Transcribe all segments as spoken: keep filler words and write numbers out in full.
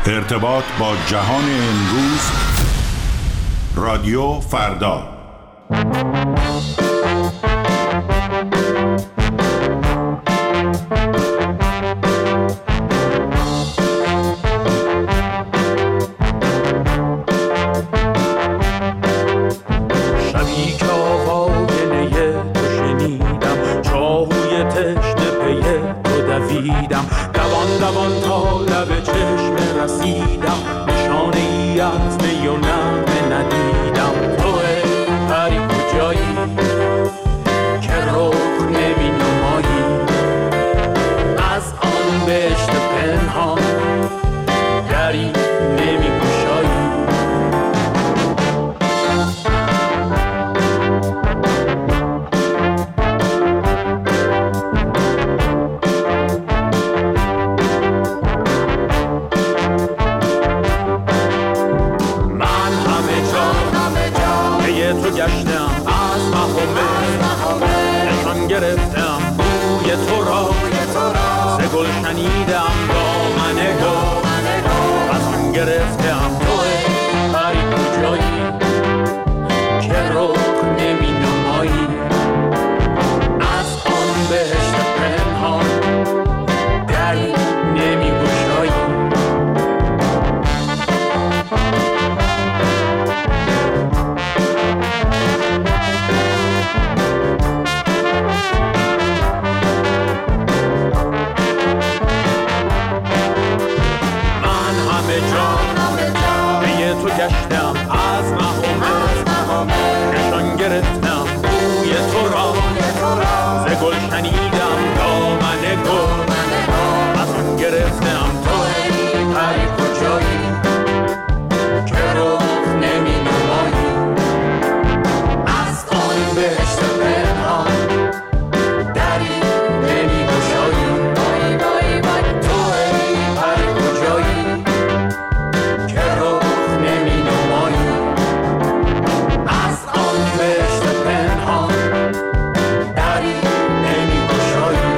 ارتباط با جهان امروز. رادیو فردا. شبی که آواینه تو شنیدم، چاهوی تشنه پی تو دویدم، دوان دوان تا لب چشم رسیدم، نشانه ای از می و نغمه ندیدم. توه پری کجایی که رخ نمی نمایی، از آن بهشت پنهان دری نمی گشایی. گشتم از مهمه نشان گرفتم بوی تو را، ز گل شنیدم دامن گل از من گرفتم. توی پری کجایی که رخ نمی نمایی، از آن بهشت پنهان دری نمی گشایی. گشتم از مهمه نشان گرفتم بوی تو را، ز گل شنیدم دامن گل از آن گرفتم. توی پری کجایی که رخ نمی نمایی، از آن بهشت پنهان دری نمی گشایی. توی پری کجایی که رخ نمی نمایی، از آن بهشت پنهان دری نمی گشایی.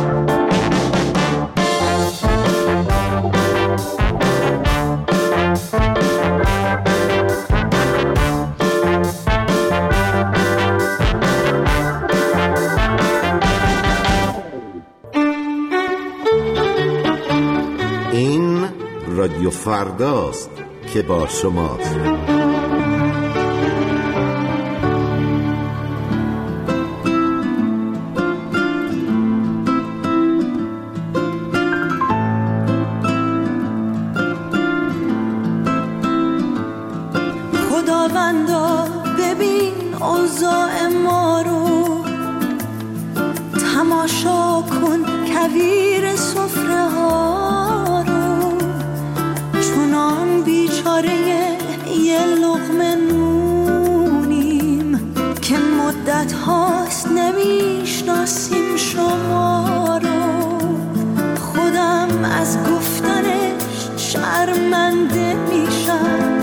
این رادیو فرداست که با شماست. خداوندا ببین اوضاع ما رو، تماشا کن کویر سفره ها رو، چونان بیچاره یه لقمه نونیم که مدت هاست نمیشناسیم شما رو. خودم از گفتنش شرمنده میشم،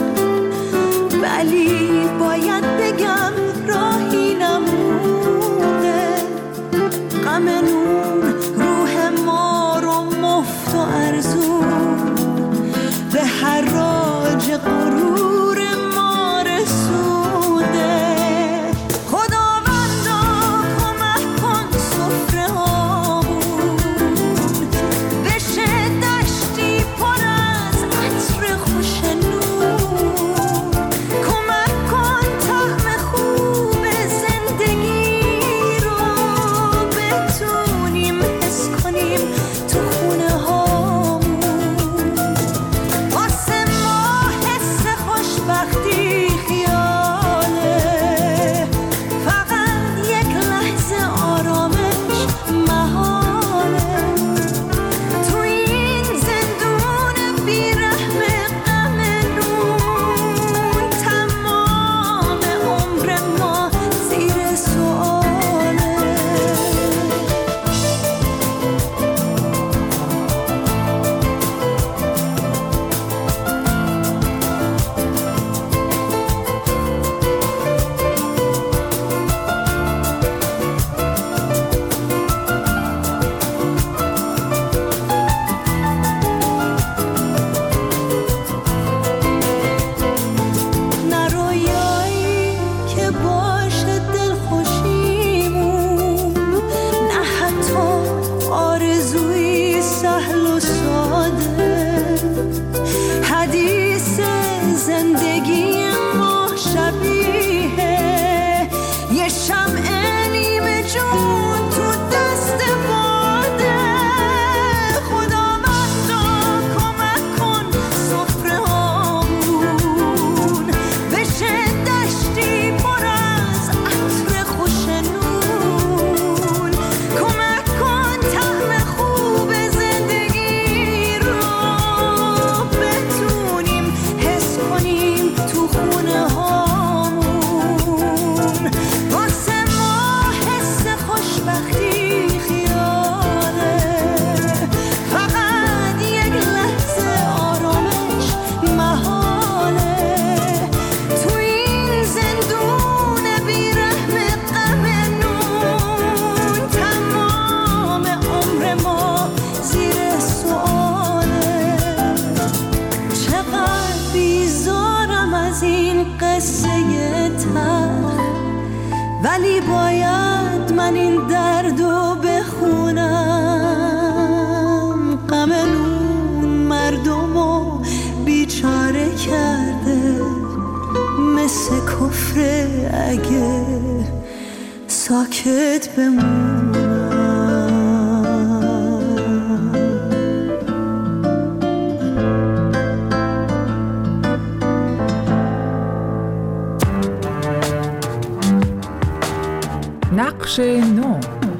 ولی باید بگم راهی نمونده. غم نون روح ما رو مفت و ارزون به حراج غرور ما رسونده. خداوندا کمک کن سفره هامون بشه دشتی پر از عطر خوش نون. کمک کن طعم خوب زندگی رو بتونیم حس کنیم تو خونه هامون. افتاده. حدیث زندگی ما شبیه یه شمع نیمه جون تو دست باده. خداوندا کمک کن سفره هامون بشه دشتی پر از عطر خوش نون. کمک کن طعم خوب زندگی رو بتونیم حس کنیم تو خونه هامون. واسه ما حس خوشبختی خیاله، فقط یک لحظه آرامش محاله. تو این زندون بیرحم غم نون تمام عمر ما زیر سؤاله. چقدر بیزارم از این قصه تلخ، ولی باید من این دردو بخونم. غم نون مردمو بیچاره کرده، مثل کفر اگه ساکت بمونم. نقش نو.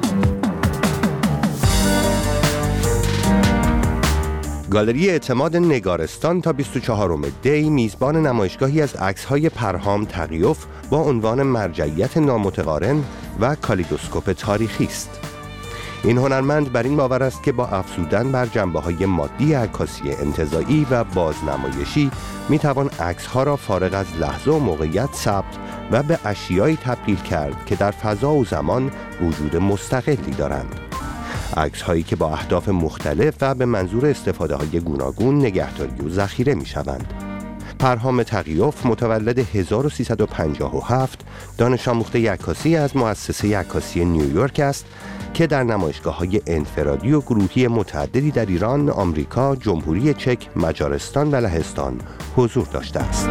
گالری اعتماد نگارستان تا بیست و چهارم دی میزبان نمایشگاهی از عکس‌های پرهام تقیوف با عنوان مرجعیت نامتقارن و کالیدوسکوپ تاریخی است. این هنرمند بر این باور است که با افزودن بر جنبه‌های مادی عکاسی انتزاعی و بازنمایشی میتوان عکس‌ها را فارغ از لحظه و موقعیت ثبت و به اشیایی تبدیل کرد که در فضا و زمان وجود مستقلی دارند. عکس‌هایی که با اهداف مختلف و به منظور استفاده‌های گوناگون نگهداری و ذخیره می‌شوند. پرهام تقیوف متولد هزار و سیصد و پنجاه و هفت دانش آموخته عکاسی از مؤسسه عکاسی نیویورک است که در نمایشگاه‌های انفرادی و گروهی متعددی در ایران، آمریکا، جمهوری چک، مجارستان و لهستان حضور داشته است.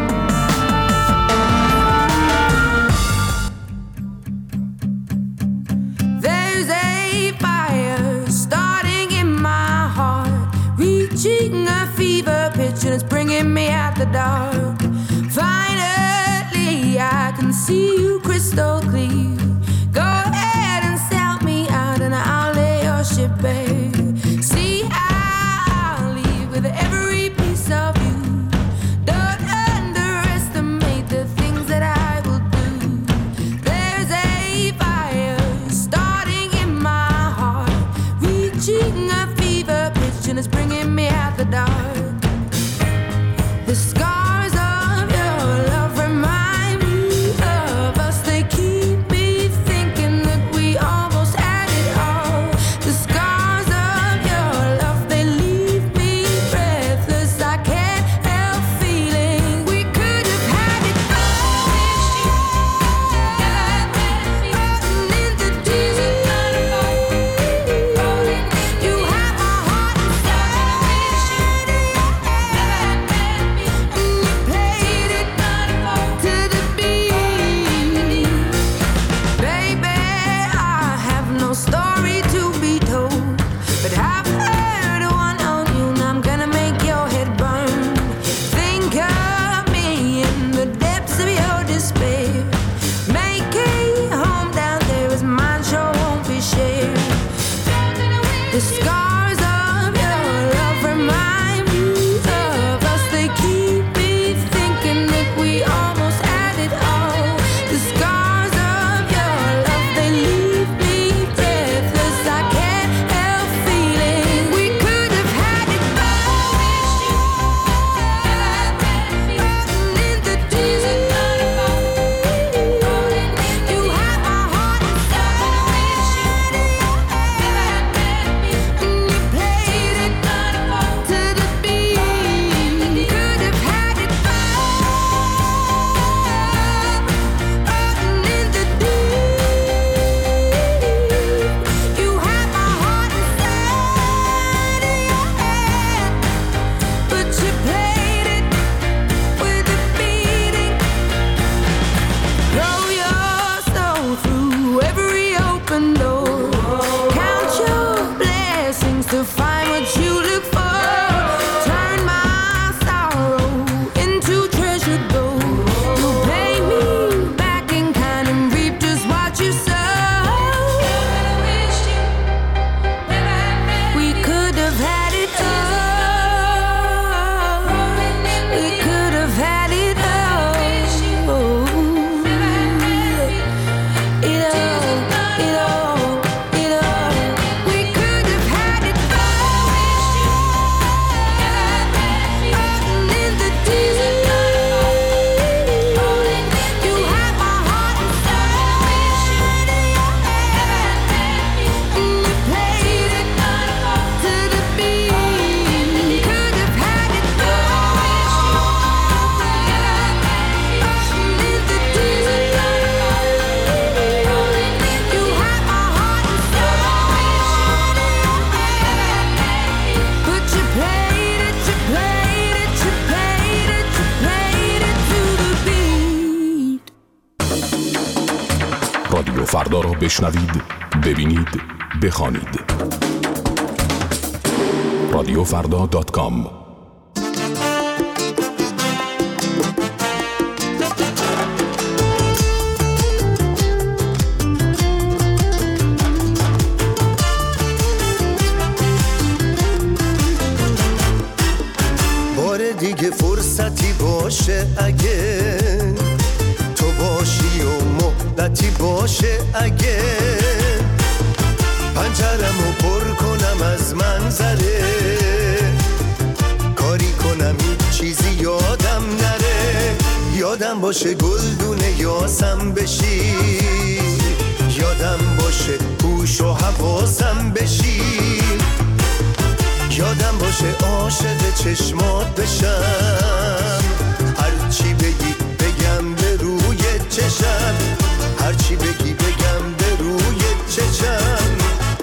And it's bringing me out the dark. Finally, I can see you crystal clear. Go ahead and sell me out and I'll lay your ship bare. See, I'll leave with every piece of you. Don't underestimate the things that I will do. There's a fire starting in my heart, reaching a fever pitch and it's bringing me out the dark. The scars of your love remind me of us. They keep me thinking that we almost had it all. The scars of your love, they leave me breathless. I can't help feeling we could have had it all. Rolling into tears, you have my heart inside. فردا را بشنوید، ببینید، بخوانید. رادیو فردا دات کام. بار دیگه فرصتی باشه اگه تو باشی و مهلتی باشه اگه پنجرمو پر کنم از منظره، کاری کنم هیچ چیزی یادم نره، یادم باشه گلدونه یاسم بشی، یادم باشه هوش و حواسم بشی، یادم باشه عاشق چشمات بشم، هرچی بگی بگم به روی چشم، هرچی بگی بگم به روی چشم.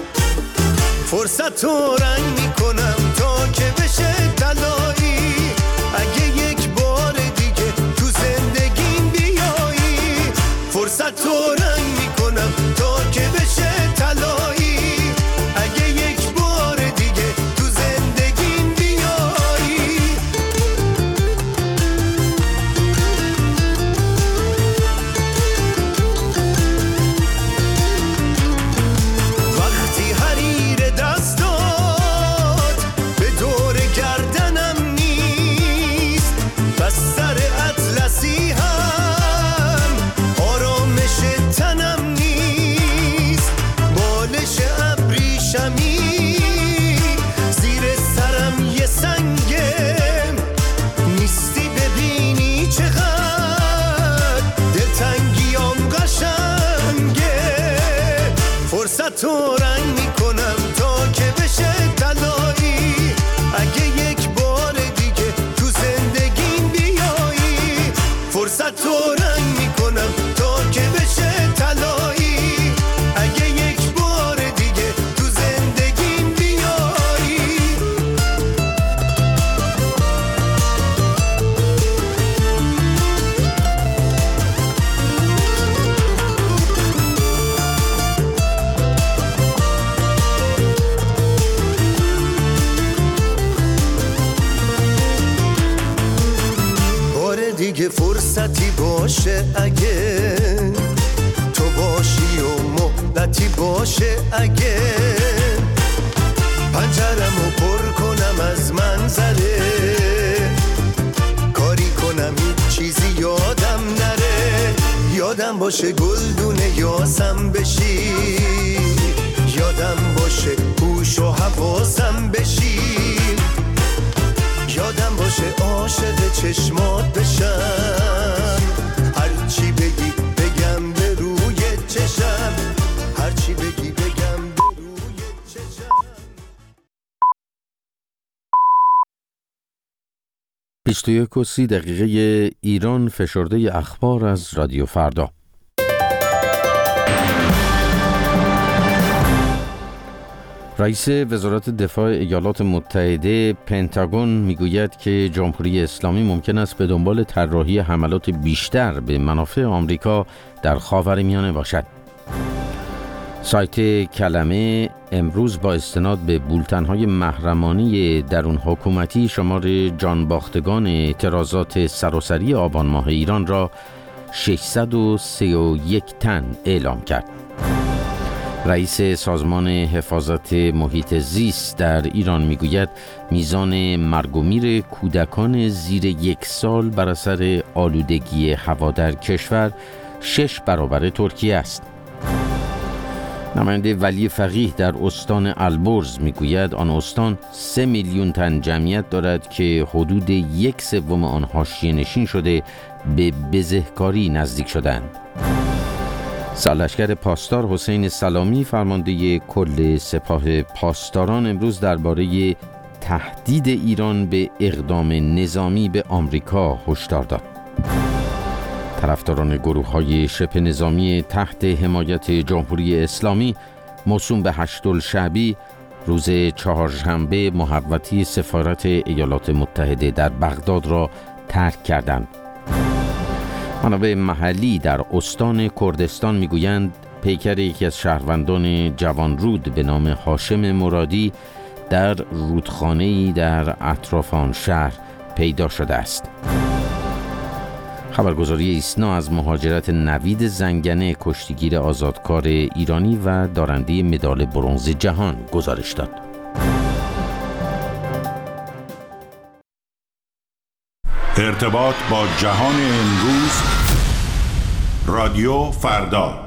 فرصت رو رنگ میکنم تا که بشه طلایی، اگه یک بار دیگه تو زندگیم بیایی، فرصت رو رنگ میکنم تا که بشه طلایی، اگه یک بار دیگه تو زندگیم بیایی. وقتی حریر دست داد به دور گردنم نیست، بس سر اطلسی هم آرامش تنم نیست، بالش ابریشمی زیر سرم یه سنگه، نیستی ببینی چقدر دلتنگیام قشنگه، فرصت رو رنگ میکنم تا که بشه طلایی، اگه یک بار دیگه تو زندگیم بیایی، فرصت رو رنگ میکنم تا که بشه طلایی، اگه یک بار دیگه تو زندگیم بیایی. بار دیگه فرصتی باشه اگه تو باشی و مهلتی باشه اگه پنجرمو پر کنم از منظره، کاری کنم هیچ چیزی یادم نره، یادم باشه گلدونه یاسم بشی، یادم باشه هوش و حواسم بشی، یادم باشه عاشق چشمات بشم، هرچی بگی بگم به روی چشم، هرچی بگی بگم به روی چشم. بیست و یک و سی دقیقه ایران، فشرده اخبار از رادیو فردا. رئیس وزارت دفاع ایالات متحده پنتاگون میگوید که جمهوری اسلامی ممکن است به دنبال طراحی حملات بیشتر به منافع آمریکا در خاورمیانه باشد. سایت کلمه امروز با استناد به بولتن‌های محرمانه درون حکومتی شمار جانباختگان اعتراضات سراسری آبان ماه ایران را ششصد و سی و یک تن اعلام کرد. رئیس سازمان حفاظت محیط زیست در ایران میگوید میزان مرگ و میر کودکان زیر یک سال بر اثر آلودگی هوا در کشور شش برابر ترکیه است. نماینده ولی فقیه در استان البرز میگوید آن استان سه میلیون تن جمعیت دارد که حدود یک سوم آن حاشیه نشین شده به بزهکاری نزدیک شدند. سرلشکر پاسدار حسین سلامی فرمانده کل سپاه پاسداران امروز درباره تهدید ایران به اقدام نظامی به آمریکا هشدار داد. طرفداران گروه‌های شبه نظامی تحت حمایت جمهوری اسلامی موسوم به هشت‌الشعبی روز چهارشنبه محوطه سفارت ایالات متحده در بغداد را ترک کردند. منابع محلی در استان کردستان میگویند پیکر یکی از شهروندان جوانرود به نام هاشم مرادی در رودخانه‌ای در اطراف آن شهر پیدا شده است. خبرگزاری ایسنا از مهاجرت نوید زنگنه، کشتیگیر آزادکار ایرانی و دارنده مدال برنز جهان گزارش داد. ارتباط با جهان امروز، رادیو فردا.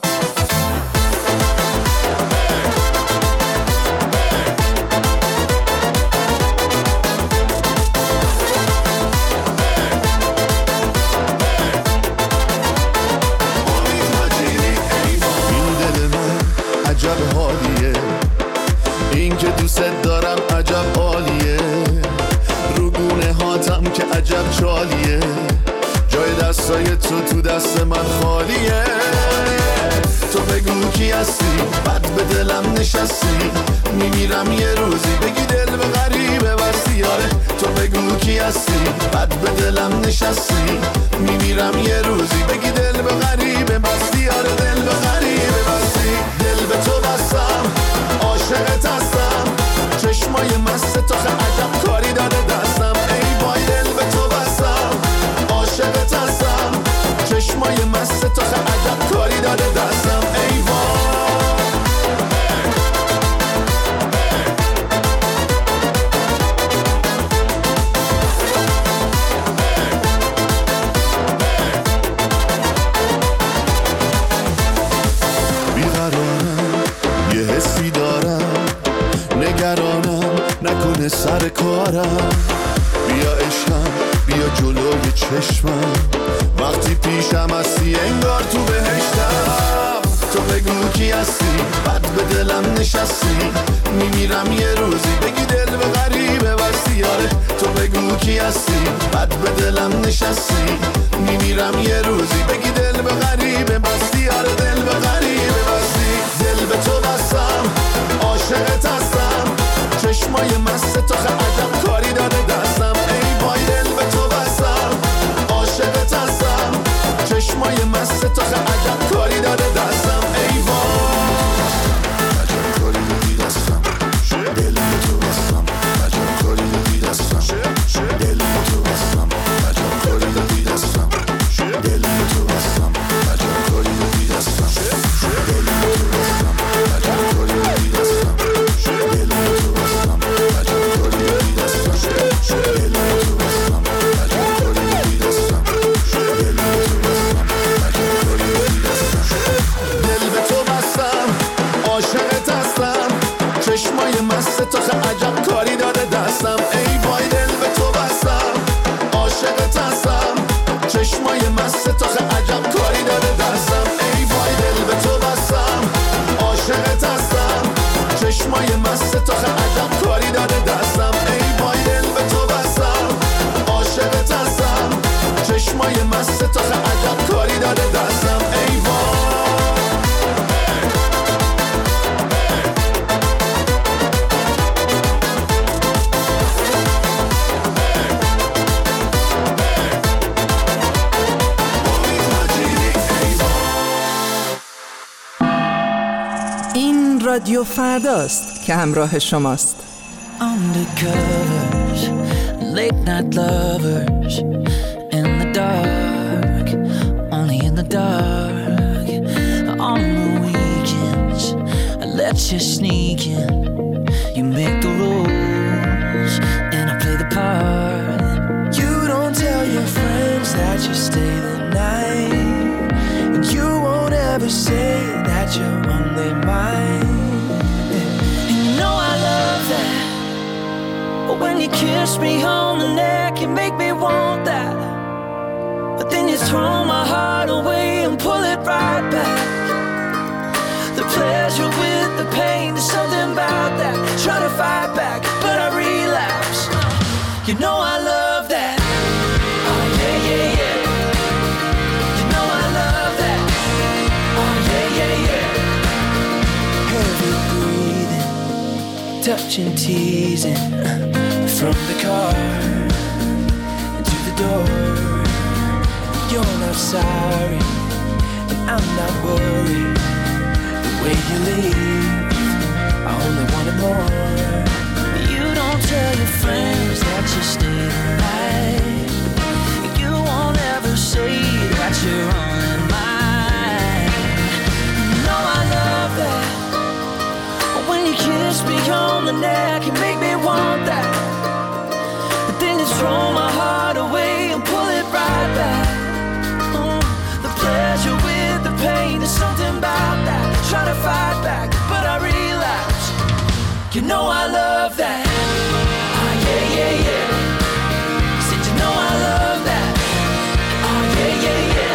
عجب حالیه این که دوست دارم، عجب عالیه رو گونه هاتم که عجب چالیه، جای دستای تو تو دست من خالیه. تو بگو کی هستی، بد به دلم نشستی، میمیرم یه روزی بگی دل به غریبه بستی. آره تو بگو کی هستی، بد به دلم نشستی، میمیرم یه روزی بگی دل به غریبه بستی. آره دل به غریبه بستی، دل به تو بستم، عاشقت هستم، چشمای مست تو خیلی عجب کاری داده دستم. ای وای دل به تو بستم، عاشقت هستم، چشمای مست تو خیلی عجب کاری داده دستم. ای وای سر کارم، بیا عشقم، بیا جلوی چشمم، وقتی پیشم هستی انگار تو بهشتم. تو بگو کی هستی، بد به دلم نشستی، میمیرم یه روزی بگی دل به غریبه بستی. آره تو بگو کی هستی، بد به دلم نشستی، میمیرم یه روزی بگی دل به غریبه بستی. آره دل به غریبه بستی، دل به تو بستم، عاشقت هستم، چشمای مست تو خیلی عجب کاری داده دستم. ای وای دل به تو بستم، عاشقت هستم، چشمای مست تو خیلی عجب کاری داده دستم. ای وای عجب کاری دادی دستم، دل به تو بستم، عجب کاری دادی دستم، دل به تو بستم، عجب کاری دادی دستم، دل به تو بستم، عجب کاری دادی دستم، دل به تو بستم، عجب کاری دادی دستم، دل به تو بستم، عجب کاری دادی دستم، دل به تو بستم، عجب کاری دادی دستم، دل به تو بستم، عجب کاری دادی دستم. دل به تو بستم، عاشقت هستم، چشمای مست تو خیلی عجب کاری داده دستم. ای وای دل به تو بستم، عاشقت هستم، چشمای مست تو خیلی عجب کاری داده دستم. ای وای دل به تو بستم، عاشقت هستم، چشمای مست تو خیلی عجب کاری داده دستم. ای وای دل به تو بستم، عاشقت هستم، چشمای مست تو خیلی عجب کاری داده دستم. ای وای این رادیو فرداست که همراه شماست. Undercovers, late night lovers, in the dark, only in the dark. On the weekends, I let you sneak in. You make the rules, and I play the part. You don't tell your friends that you stay the night, and you won't ever say that you're only mine. And you know I love that. But when you kiss me on the neck, you make me want that. But then you throw my heart away and pull it right back. The pleasure with the pain, there's something about that. Try to fight back, but I relapse. You know I love that. Oh yeah, yeah, yeah. You know I love that. Oh yeah, yeah, yeah. Heavy breathing, touching, teasing. From the car to the door, you're not sorry, and I'm not worried. way you leave, I only wanted more. You don't tell your friends that you stayed the night. You won't ever say that you're only mine. You know I love that. When you kiss me on the neck, you make me want that. But then you throw my heart away and pull it right back. Mm, the pleasure with the pain, there's something about that. Try to fight back, but I relapse. You know I love that. Ah, yeah, yeah, yeah. Said you know I love that. Ah, yeah, yeah, yeah.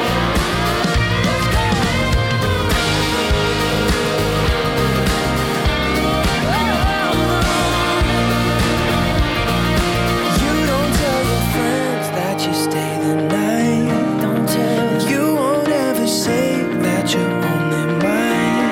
You don't tell your friends that you stay the night. Don't tell. You won't ever say that you're only mine.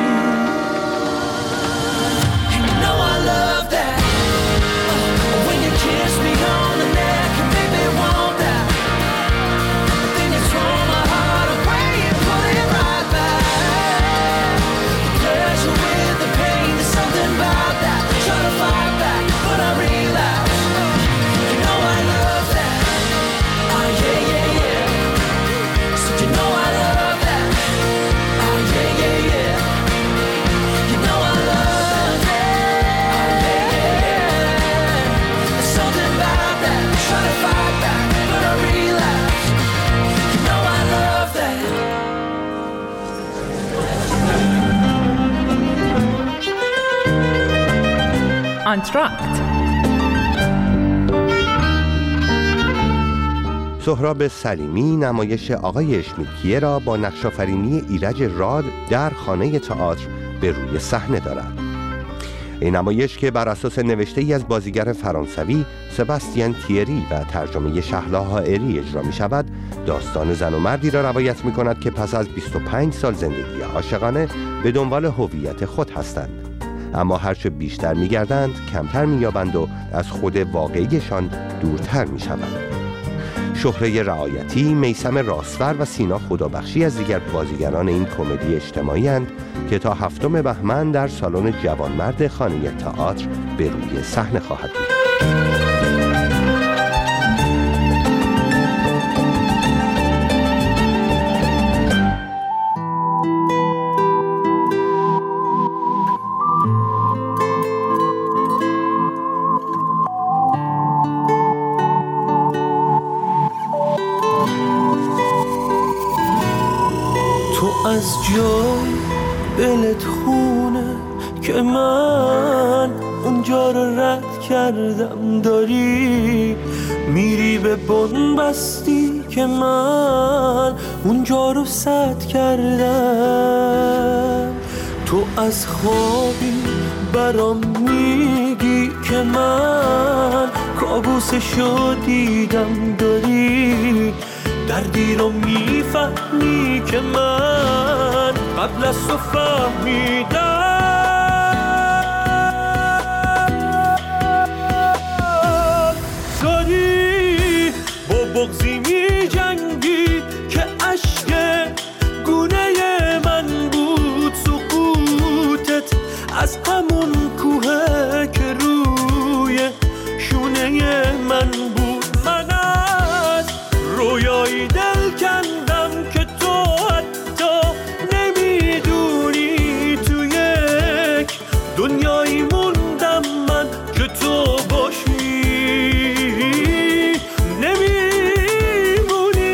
And you know I love that. Oh, when you kiss me on the neck and make me want that. But then you throw my heart away and put it right back. The pleasure with the pain, there's something about that. Try to fight back, but I relapse. You know I love that. Oh yeah, yeah, yeah. So you know I love that. Oh yeah, yeah, yeah. You know I love that. Oh yeah, yeah, yeah. There's something about that. Try to fight back, but I relapse. You know I love that. آنتراکت. سهراب سلیمی نمایش آقای اشمیلکیه را با نقش‌آفرینی ایرج راد در خانه تئاتر به روی صحنه دارد. این نمایش که بر اساس نوشته‌ای از بازیگر فرانسوی سباستین تیری و ترجمه شهلا حائری اجرا می شود، داستان زن و مردی را روایت می کند که پس از بیست و پنج سال زندگی عاشقانه به دنبال هویت خود هستند، اما هرچه بیشتر می گردند کمتر می یابند و از خود واقعیشان دورتر می شوند. شهره رعایتی، میثم راستفر و سینا خدابخشی از دیگر بازیگران این کمدی اجتماعی اند که تا هفتم بهمن در سالن جوانمرد خانه تئاتر به روی صحنه خواهد بود. از جای دلت خونه که من اونجا رو رد کردم، داری میری به بنبستی که من اونجا رو سد کردم. تو از خوابی برام میگی که من کابوسشو دیدم، داری دردی رو میفهمی که من قبل از تو فهمیدم. داری با بغضی میجنگی که اشک گونه من بود سقوطت از همون کوه که روی شونه من بود. من از رویایی دل کندم که تو حتی نمیدونی، تو یک دنیایی موندم من که تو باشی نمیمونی.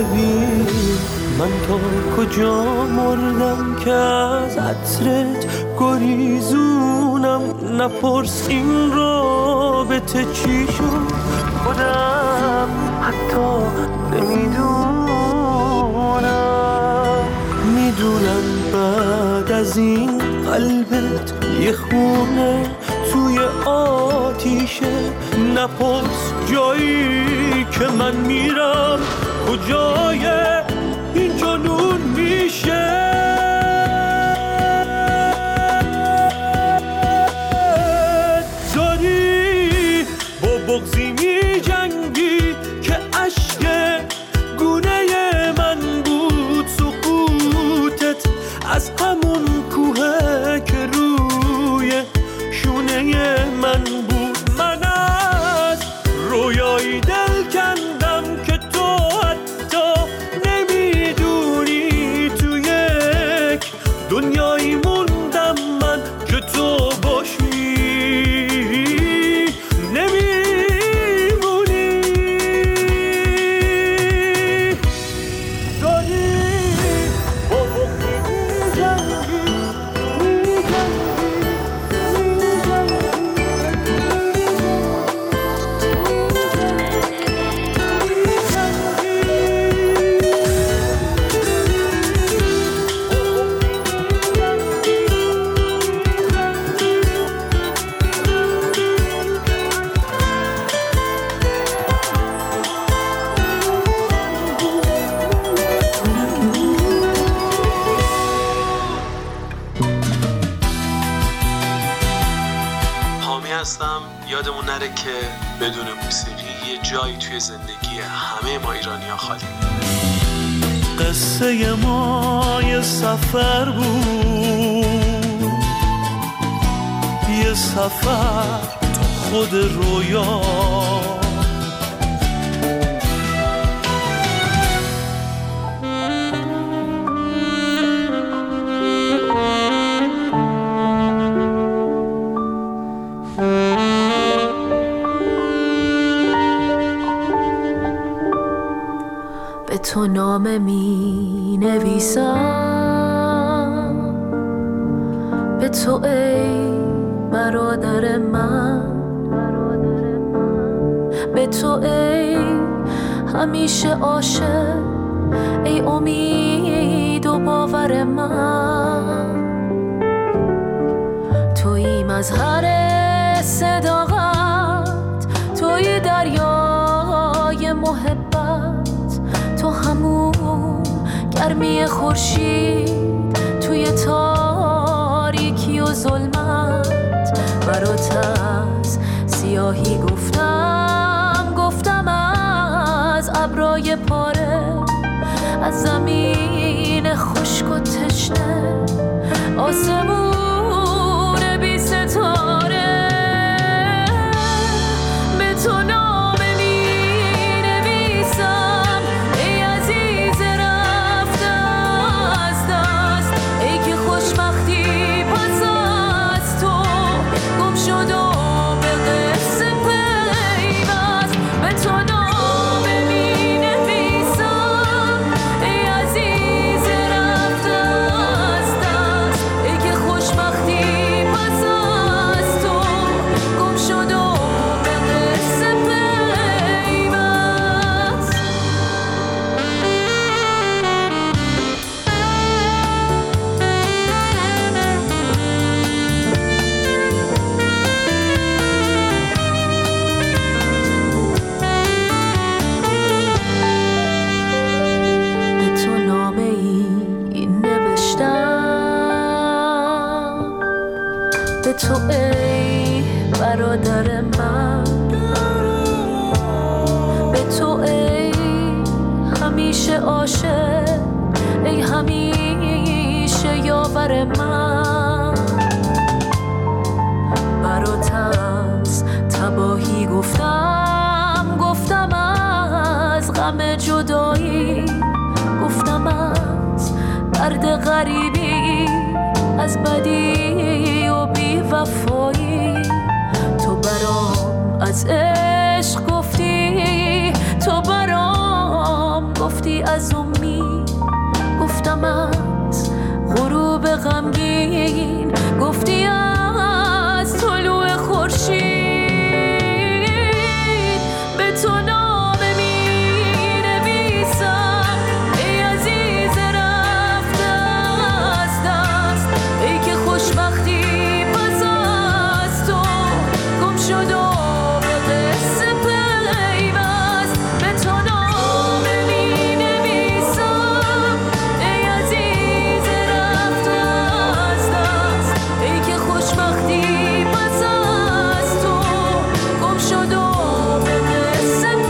کجا مردم که از عطرت گریزونم، نپرس این رابطه چی شد، خودم حتی نمیدونم. میدونم بعد از این قلبت یه خونه توی آتیشه، نپرس جایی که من میرم کجای این جنون میشه. داری با بغضی می جنگی که اشک گونه من بود، سقوطت از همون کوه که روی شونه من بود. من از رویایی دل کندم که تو حتی نمیدونی، تو یک دنیایی موندم من که تو باشی نمیمونی. داری با بغضی می‌جنگی، هستم. یادمون نره که بدون موسیقی یه جایی توی زندگی همه ما ایرانی‌ها خالی. قصه ما یه سفر بود، یه سفر تو خود رویا. به تو نامه می نویسم، به تو ای برادر من، به تو ای همیشه عاشق، ای امید و باور من. تویی مظهر صداقت، تویی دریای محبت، تو همون گرمی خورشید توی تاریکی و ظلمت. برات از سیاهی گفتم، گفتم از ابرای پاره، از زمین خشک و تشنه، آسمون بی ستاره. به تو نامه می نویسم، ای عزیز رفته از دست، ای که خوشبختی پس از تو گم شد و به قصه پیوست. به تو نامه می نویسم، ای عزیز رفته از دست، ای که خوشبختی پس از تو گم شد و به قصه پیوست. به تو نامه ای نوشتم، به تو ای برادر من، به تو ای همیشه عاشق، ای همیشه یاور من. برات از تباهی گفتم، گفتم از غم جدایی، گفتم از درد غریبی، از بدی و بی وفایی. تو برام از عشق گفتی، تو برام گفتی از امید، گفتم از غروب غمگین، گفتی از طلوع خورشید به تو نامه می‌نویسم. ای عزیز رفته از دست، ای که خوشبختی پس از تو گم شد و به قصه پیوست. به تو نامه می‌نویسم. ای عزیز رفته از دست، ای که خوشبختی پس از تو گم شد و به قصه پیوست.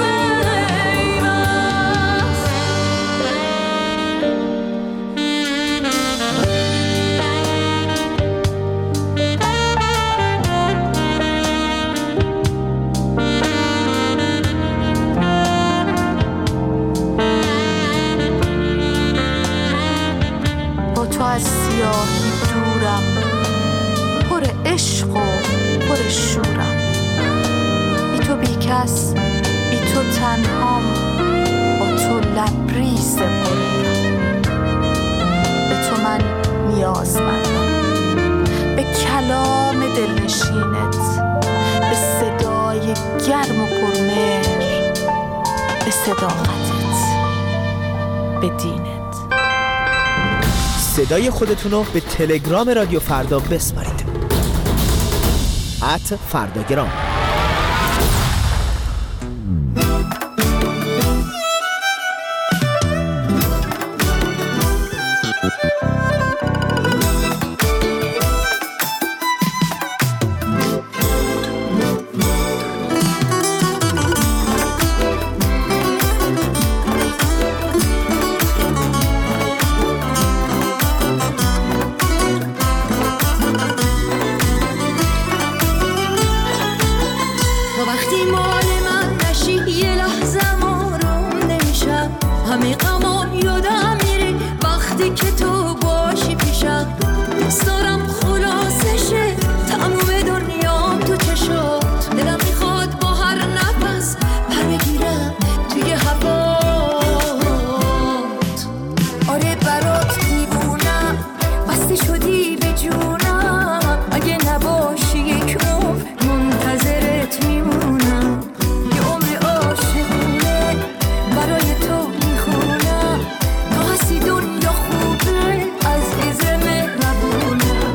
با تو از سیاهی دورم، پر عشق و پر شورم. بی تو بی کس، بی تو تنهام، با تو لبریز غرورم. به تو من نیازمندم، به کلام دلنشینت، به صدای گرم و پرمهر، به صداقتت، به دینت. صدای خودتون رو به تلگرام رادیو فردا بسپارید. ات فرداگرام. تو وقتی مال من نشی یه لحظه آروم نمیشم. همه غمام یادم میره وقتی که تو باشی پیشم. دوست دارم خلاصشه تموم دنیام تو چشات. دلم میخواد با هر نفس پر بگیرم توی هوات. آره برات میبونم بسته شدی به جونم. اگه نباشی یک عمر منتظرت میمونم. یه عمر عاشقونه برای تو میخونم. تا هستی دنیا خوبه عزیز مهربونم.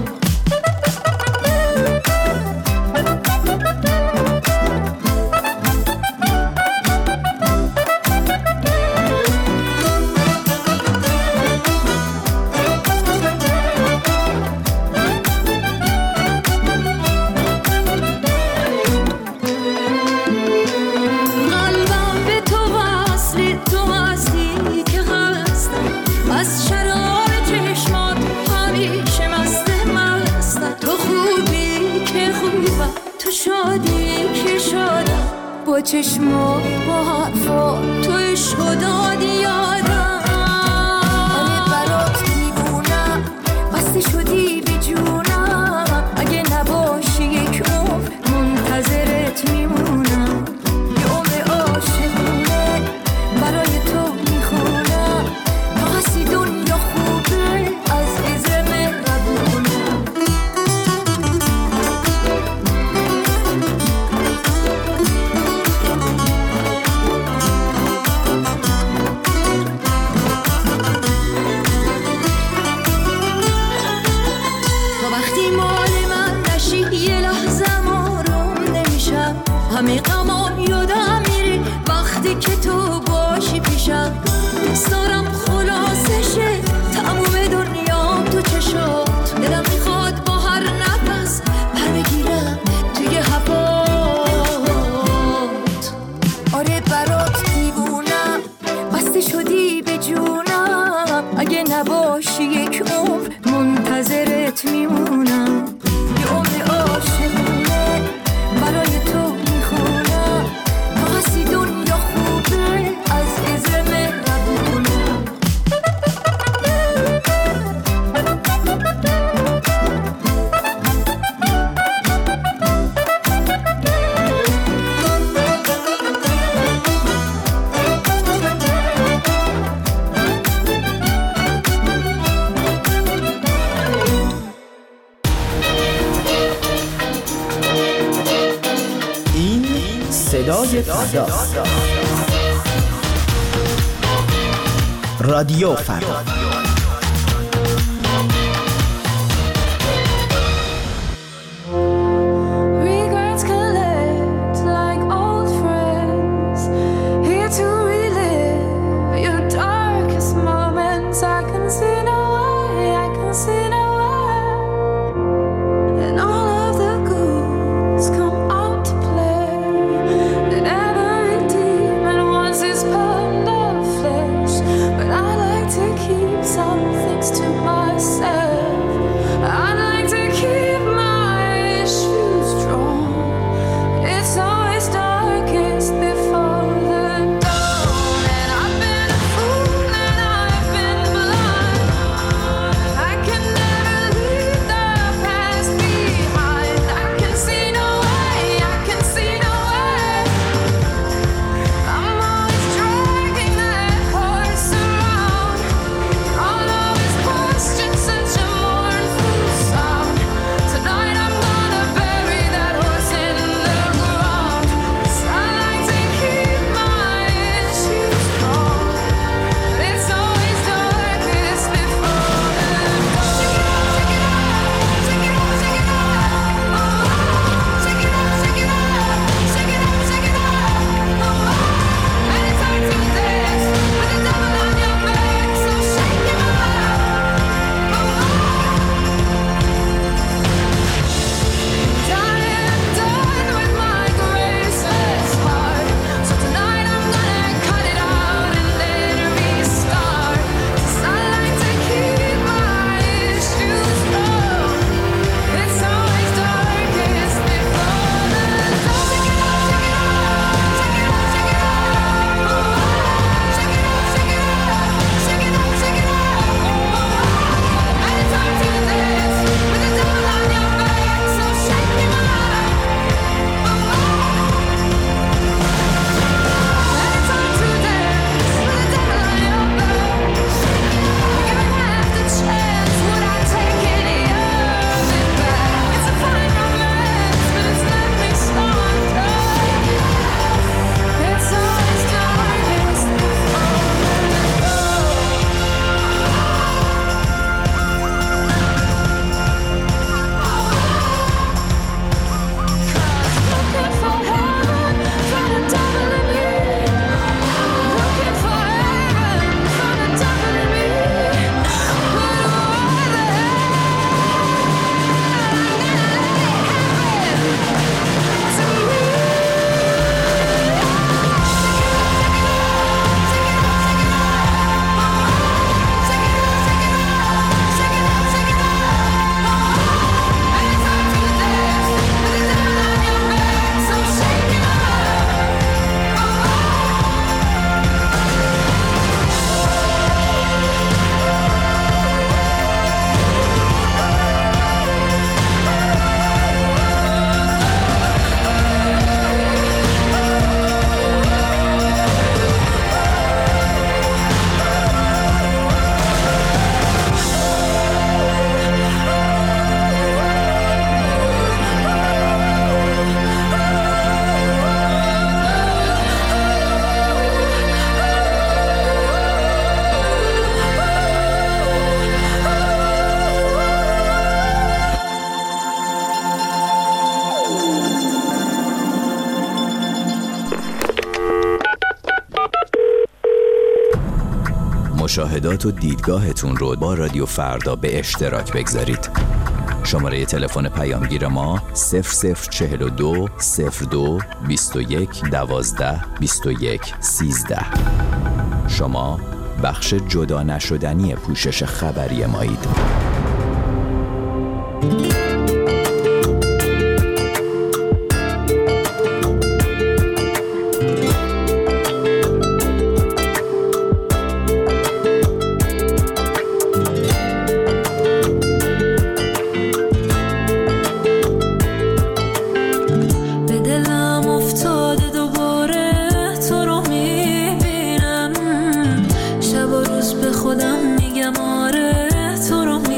قلبم به تو وصله، تو هستی که هستم. از شراب چشمات همیشه مست مستم. تو خوبی که خوبم، تو شادی که شادم. با چشمات با حرفات تو عشق و دادی یادم. آره برات میمونم بسته شدی به جونم. اگه نباشی یک عمر منتظرت میمونم. یه عمر عاشقونه برای تو میخونم. تا هستی دنیا خوبه عزیز مهربونم. صدای فردا. رادیو فردا. مشاهدات و دیدگاهتون رو با رادیو فردا به اشتراک بگذارید. شماره تلفن پیامگیر ما صفر صفر چهل و دو صفر دو بیست و یک دوازده بیست و یک سیزده. شما بخش جدا نشدنی پوشش خبری مایید. خودم میگم آره تو رو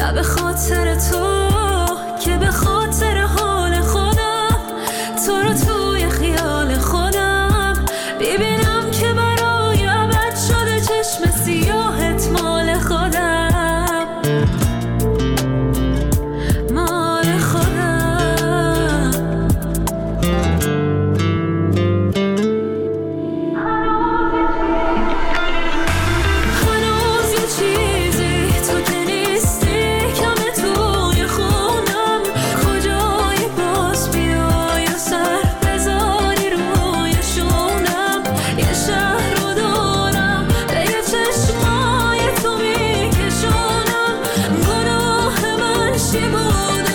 نه به خاطر تو که به خاطر حال خودم تو رو توی خیال خودم ببینم که برای ابد شده چشم سیاهت مال خودم مال خودم. هنوز یه چیزی تو که نیستی کمه توی خونم کجایی باز بیای و سر بذاری روی شونم یه شهر رو دارم به یه چشمای تو میکشونم گناه من چی بود